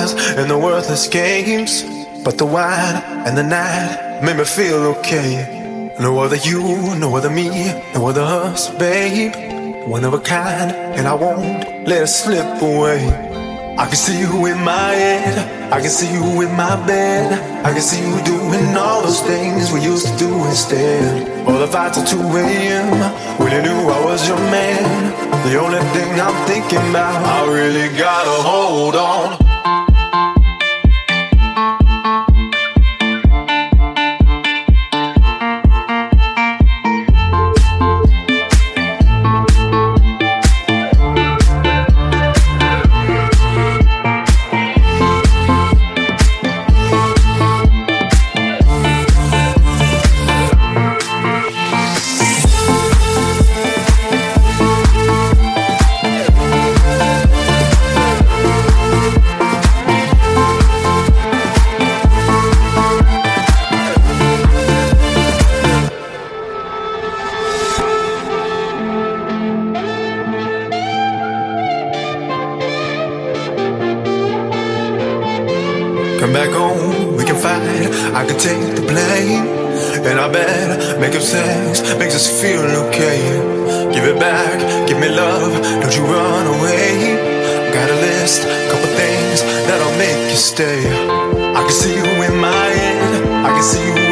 lies and the worthless games. But the wine and the night made me feel okay. No other you, no other me, no other us, babe. One of a kind, and I won't let it slip away. I can see you in my head, I can see you in my bed. I can see you doing all those things we used to do instead. All the fights at 2 a.m. when you knew I was your man. The only thing I'm thinking about, I really gotta hold on. Come back home, we can fight, I can take the blame. And I bet making sex makes us feel okay. Give it back, give me love, don't you run away. Got a list, couple things that'll make you stay. I can see you in my head, I can see you